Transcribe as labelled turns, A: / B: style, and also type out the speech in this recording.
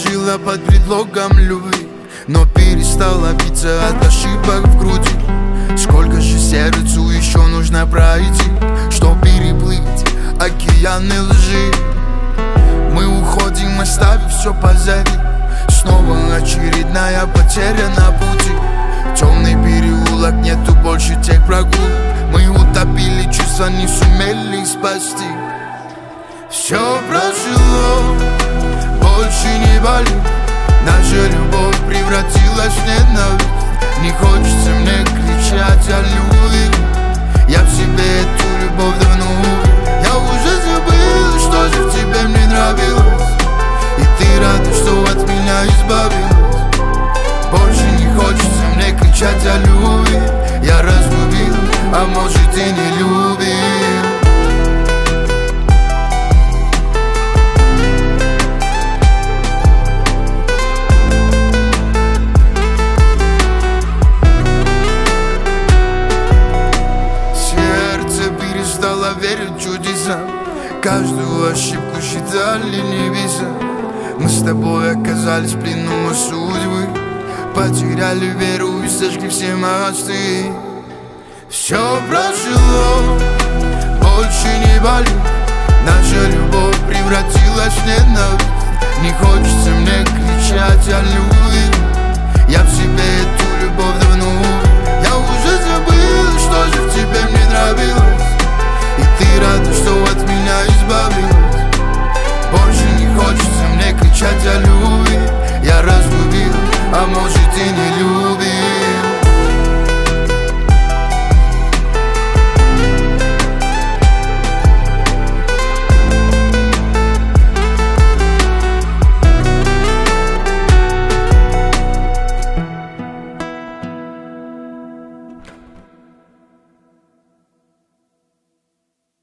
A: прожила под предлогом любви, но перестала биться от ошибок в груди. Сколько же сердцу еще нужно пройти, чтоб переплыть океаны лжи? Мы уходим, оставив все позади. Снова очередная потеря на пути. Темный переулок, нету больше тех прогулок. Мы утопили чувства, не сумели спасти. Все прошло, больше не болит. Наша любовь превратилась в ненависть. Не хочется мне кричать о любви. Я в себе эту любовь давно убил. Я уже забыл, что же в тебе мне нравилось. И ты рада, что от меня избавилась. Больше не хочется мне кричать о любви. Я разлюбил, а может и не любил. Верить чудесам, каждую ошибку считали небеса. Мы с тобой оказались в плену судьбы, потеряли веру и сожгли все мосты. Все прошло, больше не болит. Наша любовь превратилась в ненависть. Не хочется мне кричать о любви. Я в себе эту любовь давно убил. Я уже забыл, что же в тебе мне нравилось. И ты рада, что от меня